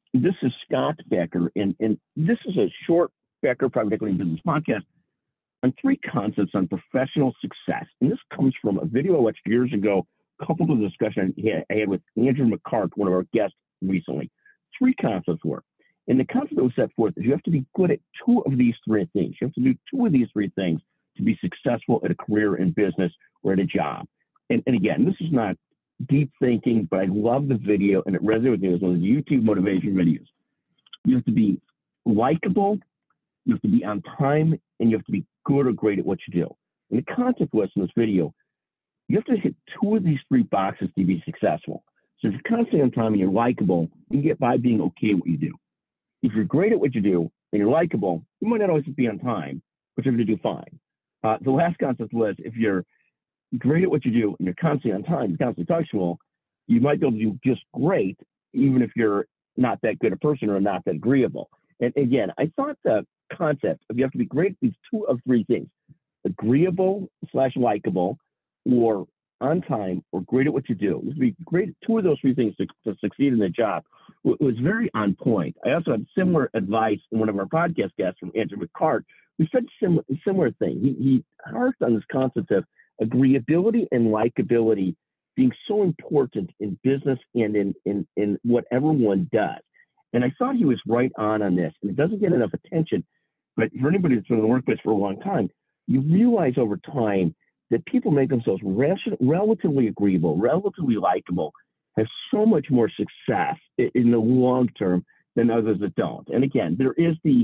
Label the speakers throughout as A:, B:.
A: This is Scott Becker, and this is a short Becker Private Equity Business podcast on three concepts on professional success. And this comes from a video I watched years ago, coupled with a discussion I had with Andrew McCart, one of our guests recently. Three concepts were. And the concept that was set forth is you have to be good at two of these three things. You have to do two of these three things to be successful at a career in business or at a job. And again, this is not deep thinking, but I love the video and it resonated with me. It was one of the YouTube motivation videos. You have to be likable, you have to be on time, and you have to be good or great at what you do. And the concept was in this video, you have to hit two of these three boxes to be successful. So if you're constantly on time and you're likable, you get by being okay at what you do. If you're great at what you do and you're likable, you might not always be on time, but you're going to do fine. The last concept was if you're great at what you do and you're constantly on time, you're constantly punctual, you might be able to do just great, even if you're not that good a person or not that agreeable. And again, I thought the concept of you have to be great at these two of three things, agreeable / likable, or on time, or great at what you do. You have to be great at two of those three things to succeed in the job. It was very on point. I also had similar advice from one of our podcast guests, from Andrew McCart, who said similar thing. He harped on this concept of agreeability and likability being so important in business and in whatever one does. And I thought he was right on this. And it doesn't get enough attention, but for anybody that's been in the workplace for a long time, you realize over time that people make themselves relatively agreeable, relatively likable, have so much more success in the long term than others that don't. And again, there is the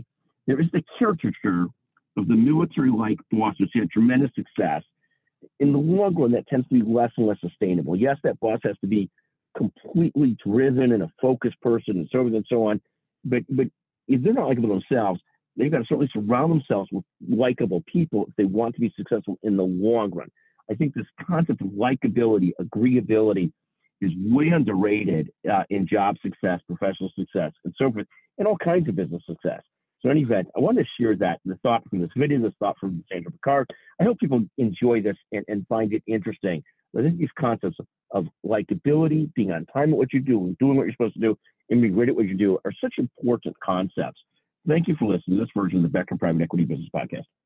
A: caricature of the military-like boss who's had tremendous success. In the long run, that tends to be less and less sustainable. Yes, that boss has to be completely driven and a focused person and so forth and so on. But if they're not likable themselves, they've got to certainly surround themselves with likable people if they want to be successful in the long run. I think this concept of likability, agreeability is way underrated in job success, professional success, and so forth, and all kinds of business success. So in any event, I wanted to share the thought from this video, this thought from Andrew McCart. I hope people enjoy this and find it interesting. I think these concepts of likability, being on time at what you do, and doing what you're supposed to do, and being great at what you do are such important concepts. Thank you for listening to this version of the Becker Private Equity Business Podcast.